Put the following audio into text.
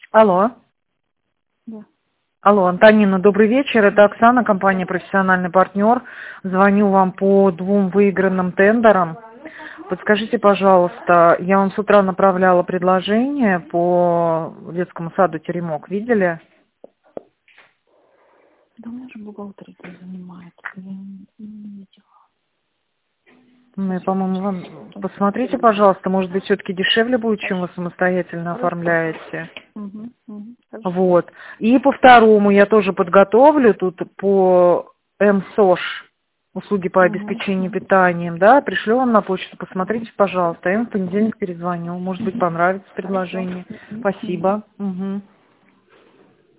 Алло. Да. Алло, Антонина, добрый вечер. Это Оксана, компания «Профессиональный партнер». Звоню вам по 2 выигранным тендерам. Подскажите, пожалуйста, я вам с утра направляла предложение по детскому саду «Теремок». Видели? Да у меня же бухгалтерия этим занимается. Я не видела. Ну, и, Сейчас я по-моему, просто... вам... Посмотрите, пожалуйста, может быть, все-таки дешевле будет, чем вы самостоятельно оформляете. Хорошо. Вот. И по второму я тоже подготовлю тут по МСОШ, услуги по обеспечению питанием, да, пришлю вам на почту, посмотрите, пожалуйста, я вам в понедельник перезвоню, может быть, понравится Хорошо. предложение. Спасибо. Мгм.